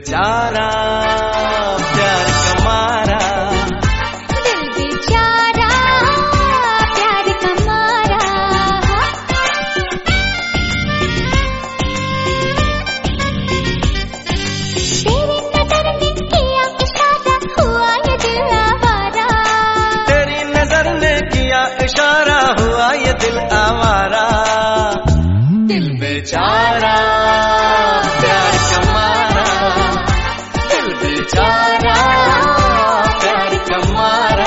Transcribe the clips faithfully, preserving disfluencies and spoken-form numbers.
बेचारा प्यार कमारा, दिल बेचारा प्यार कमारा। तेरी नजर ने किया इशारा हुआ ये दिल आवारा, तेरी नजर ने किया इशारा हुआ ये दिल आवारा। दिल बेचारा प्यार कमारा, दिल बेचारा प्यार कमारा।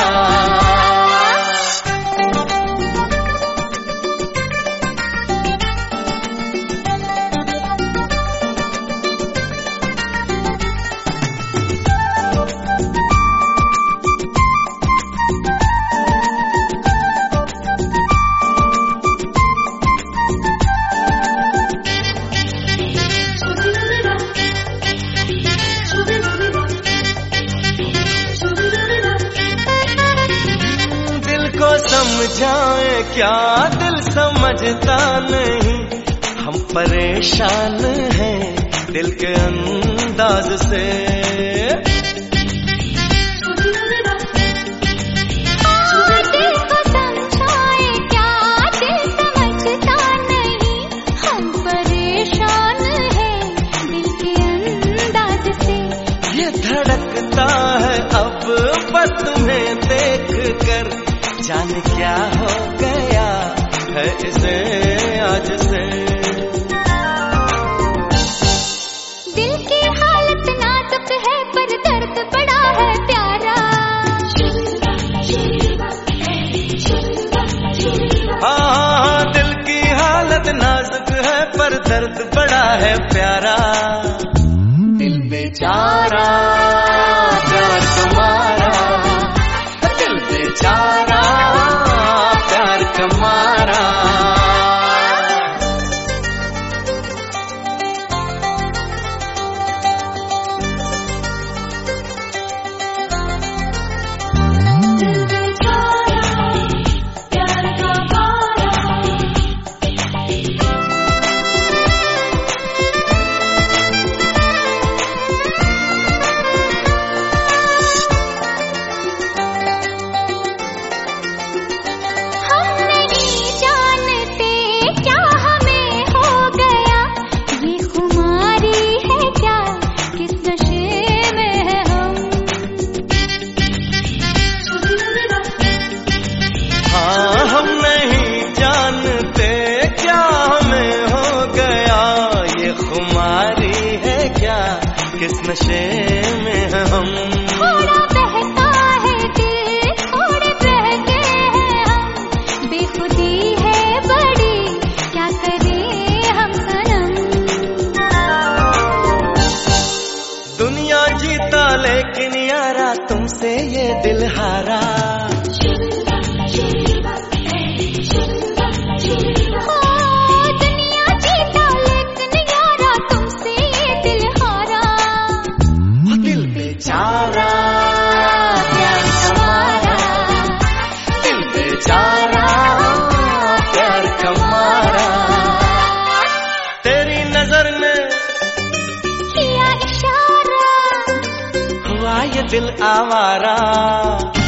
समझाए क्या दिल समझता नहीं, हम परेशान हैं दिल के अंदाज से। दिल को समझाए क्या दिल समझता नहीं, हम परेशान हैं दिल के अंदाज से। ये धड़कता है अब बस तुम्हें देख कर, जान क्या हो गया है इसे आज से। दिल की हालत नाजुक है पर दर्द बड़ा है प्यारा। हाँ हाँ दिल की हालत नाजुक है पर दर्द बड़ा है प्यारा। दिल बेचारा प्यार कमारा, दिल बेचारा प्यार कमारा। हम नहीं जानते क्या हमें हो गया, ये खुमारी है क्या किस नशे में है हम। थोड़ा बहता है दिल थोड़े बहके हैं हम, बेखुदी है बड़ी क्या करें हम सनम। दुनिया जीता लेकिन यारा तुमसे ये दिल हारा। बेचारा प्यार कमारा, दिल बेचारा प्यार कमारा। तेरी नजर ने किया इशारा हुआ ये दिल आवारा।